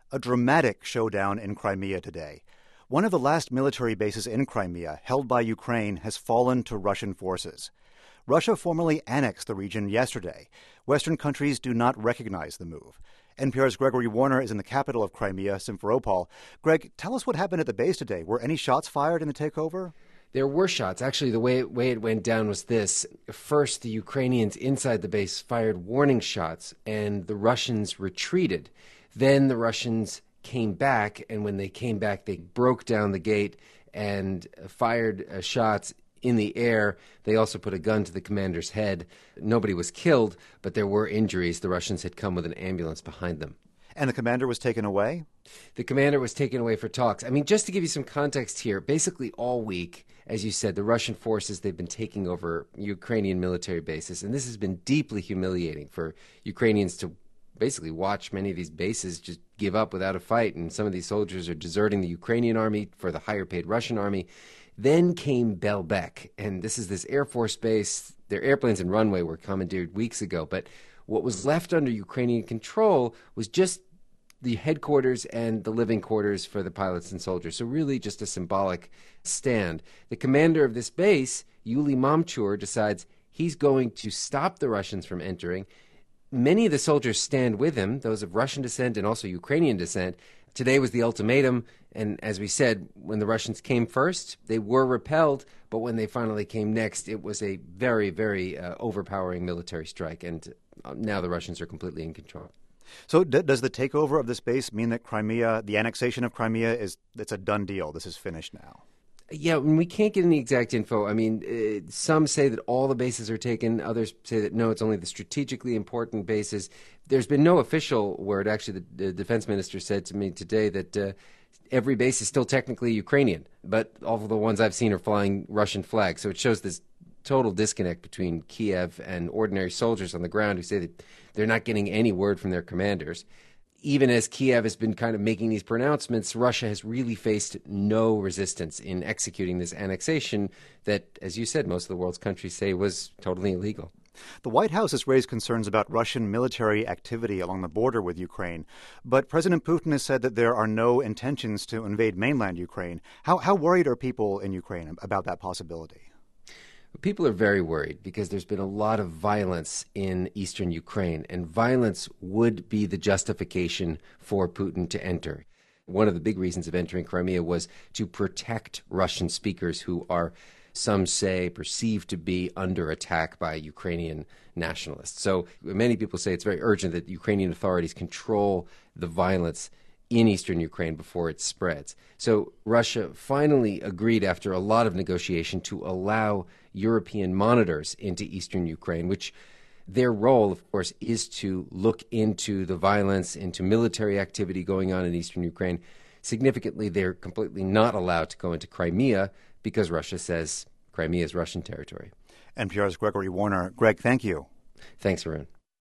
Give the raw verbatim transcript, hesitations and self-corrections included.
A dramatic showdown in Crimea today. One of the last military bases in Crimea, held by Ukraine, has fallen to Russian forces. Russia formally annexed the region yesterday. Western countries do not recognize the move. N P R's Gregory Warner is in the capital of Crimea, Simferopol. Greg, tell us what happened at the base today. Were any shots fired in the takeover? There were shots. Actually, the way, way it went down was this. First, the Ukrainians inside the base fired warning shots, and the Russians retreated. Then the Russians came back, and when they came back, they broke down the gate and fired uh, shots in the air. They also put a gun to the commander's head. Nobody was killed, but there were injuries. The Russians had come with an ambulance behind them. And the commander was taken away? The commander was taken away for talks. I mean, just to give you some context here, basically all week, as you said, the Russian forces, they've been taking over Ukrainian military bases, and this has been deeply humiliating for Ukrainians to basically watch many of these bases just give up without a fight, and some of these soldiers are deserting the Ukrainian army for the higher-paid Russian army. Then came Belbek, and this is this Air Force base. Their airplanes and runway were commandeered weeks ago, but what was left under Ukrainian control was just the headquarters and the living quarters for the pilots and soldiers. So really just a symbolic stand. The commander of this base, Yuli Mamchur, decides he's going to stop the Russians from entering. Many of the soldiers stand with him, those of Russian descent and also Ukrainian descent. Today was the ultimatum, and as we said, when the Russians came first, they were repelled, but when they finally came next, it was a very, very uh, overpowering military strike, and uh, now the Russians are completely in control. So d- does the takeover of this base mean that Crimea, the annexation of Crimea, is it's a done deal? This is finished now? Yeah, we can't get any exact info. I mean, uh, some say that all the bases are taken. Others say that no, it's only the strategically important bases. There's been no official word. Actually, the, the defense minister said to me today that uh, every base is still technically Ukrainian, but all of the ones I've seen are flying Russian flags. So it shows this total disconnect between Kiev and ordinary soldiers on the ground who say that they're not getting any word from their commanders. Even as Kiev has been kind of making these pronouncements, Russia has really faced no resistance in executing this annexation that, as you said, most of the world's countries say was totally illegal. The White House has raised concerns about Russian military activity along the border with Ukraine, but President Putin has said that there are no intentions to invade mainland Ukraine. How, how worried are people in Ukraine about that possibility? People are very worried because there's been a lot of violence in eastern Ukraine, and violence would be the justification for Putin to enter. One of the big reasons of entering Crimea was to protect Russian speakers who are, some say, perceived to be under attack by Ukrainian nationalists. So many people say it's very urgent that Ukrainian authorities control the violence in eastern Ukraine before it spreads. So Russia finally agreed, after a lot of negotiation, to allow European monitors into eastern Ukraine, which their role, of course, is to look into the violence, into military activity going on in eastern Ukraine. Significantly, they're completely not allowed to go into Crimea because Russia says Crimea is Russian territory. N P R's Gregory Warner. Greg, thank you. Thanks, Arun.